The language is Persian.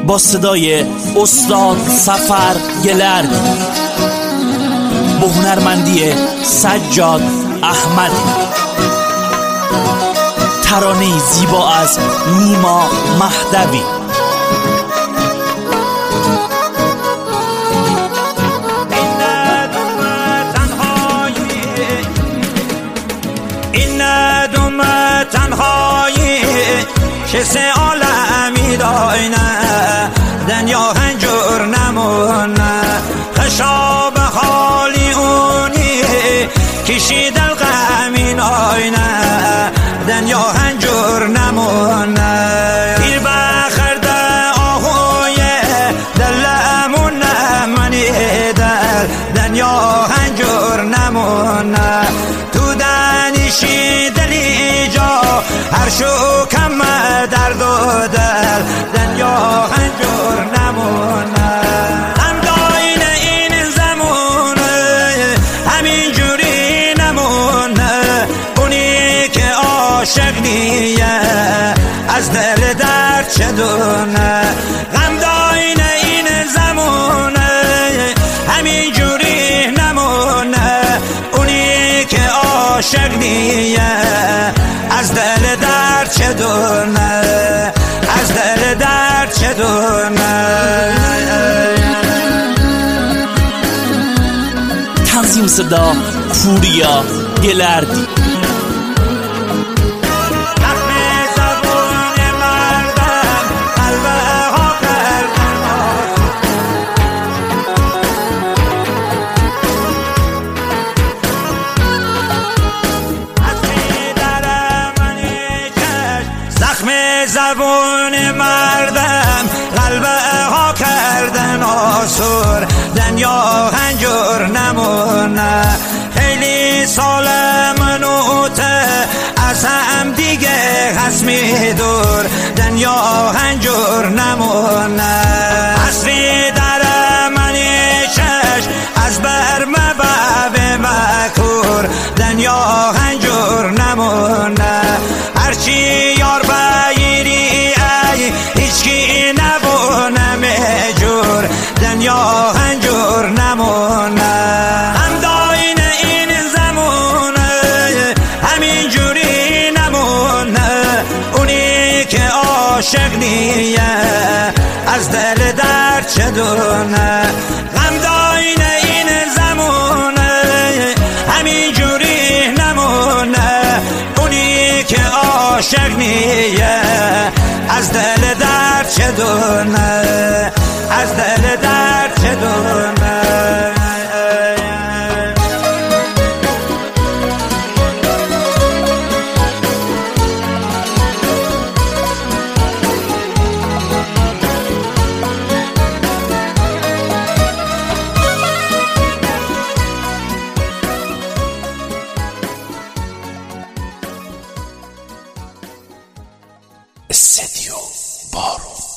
با صدای استاد سفر گلردی با هنرمندی سجاد احمدی، ترانه زیبا از نیما مهدوی. این ندوم تنهایی که سه عالمی داینه دنیا هنجور نمونه، خشاب حالی اونی کشید الغمین آینه دنیا هنجور نمونه. پیر بخرده آهوی دلمون منی دل دنیا هنجور نمونه. تو دنیشی دلی جا هر شو کم درد و دل دنیا هنجور نمونه. هم داین این زمونه همین جوری نمونه، اونی که عاشق نیه از دل درد چه دونه. غم داین این زمونه همین جوری نمونه، اونی که عاشق نیه از دل درد چه دونه، از دل درد چه دونه. تنظیم صدا پوریا گلردی. زبون مردم قلبه ها کردن آسور دنیا هنجور نمونه. خیلی سال منوته از هم دیگه خسمی دور دنیا هنجور نمونه. حسری در منی چش از بر مباب مکور دنیا هنجور نمونه. هرچی یار بایری ای هیچکی نبونه مجور دنیا هنجور نمونه. هم داین این زمونه همین جوری نمونه، اونی که عاشق نیه از دل درد چه دونه. غم داین این زمونه همین جوری نمونه، اونی که عاشق نیه از دل درد چه دونه، از دل درد چه دونه. استدیو بارو.